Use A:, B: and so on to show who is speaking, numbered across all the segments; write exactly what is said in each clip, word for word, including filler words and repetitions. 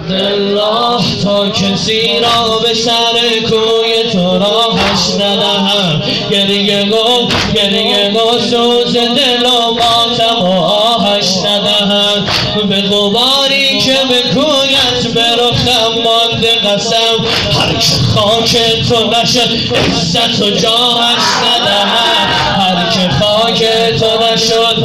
A: عبدالله تا کسی را به سر کوی تو راهش ندهم، گریه گو گریه گو سوز دل و ماتم و آهش ندهم. به غباری که به کویت به رخم مانده قسم، هر که خاک تو نشد عزت و جاهش ندهم، هر که خاک تو نشد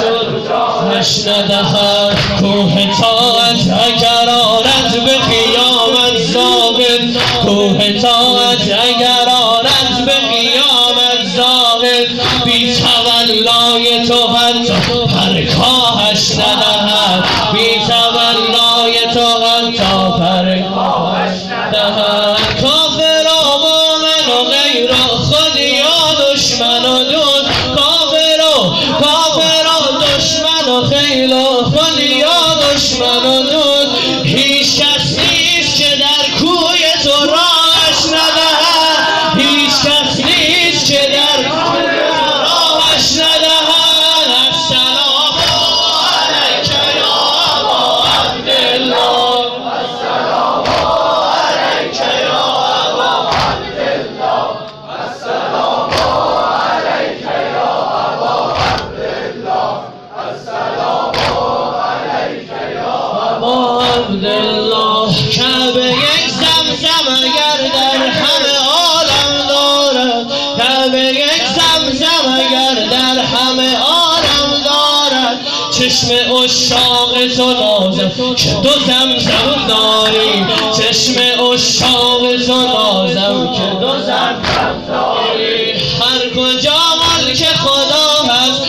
A: جاهش ندهم. کوه طاعت اگر آرد به قیامت ثابت، کوه طاعت اگر آرد به قیامت ثابت، بی تولای تو حتی پرگاهش ندهم، بی تولای تو حتی پرگاهش ندهم. کافرا مومن و غیر خود یا دشمن و دوست، کافرا کافرا دشمن و خیل و خود یا دشمن و دوست، هیچ کس نیست که در کوی تو راهش ندهد، هیچ کس نیست که در کوی تو راهش ندهد. السلام علیک یا ابا عبدالله، السلام علیک یا ابا عبدالله، السلام علیک یا ابا عبدالله، السلام علیک یا ابا عبدالله. کعبه یک زمزم اگر در همه عالم دارد، کعبه یک زمزم اگر در همه عالم دارد، چشم عشاق تو نازم که دو زمزم داری، چشم عشاق تو نازم که دو زمزم داری. هر کجا ملک خدا هست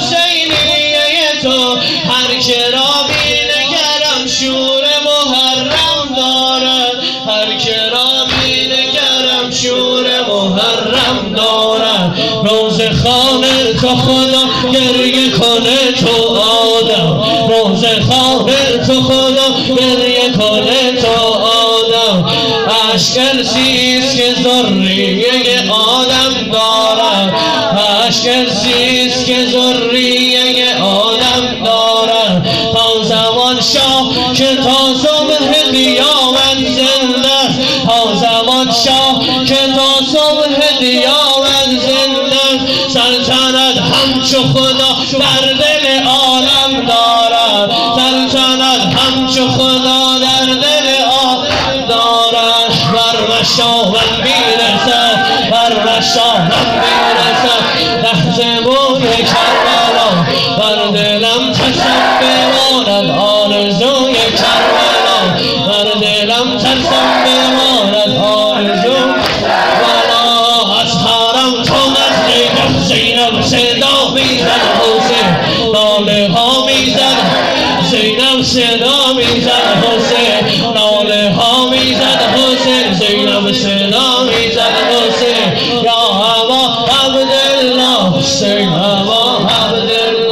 A: حسینیه تو، هر که را بینگرم شور محرم دارد، هر که را بینگرم شور محرم دارد. روز خانه تو خدا گریه کنه تو آدم، روز خانه تو خدا گریه کنه تو آدم. اشکر چیست که ذریه آدم دارد، اشکر چیست که ذریه آدم دارد. تا زمان شاه که تا صبح قیامت زنده است، تا زمان شاه که تا صبح قیامت زنده است. سلطنت همچو خدا در دل عالم دارد، سلطنت همچو خدا در دل عالم دارد. بر مشامم میرسد، بر مشامم میرسد لحظه بوی کربلا، بر دلم ترسم بماند آرزوی کربلا، بر دلم ترسم بماند آرزوی کربلا. از حرم تا نزدیکم زینب صدا میزد حسین، ناله ها میزد زینب صدا میزد حسین، ناله ها میزد حسین، زینب صدا میزد حسین.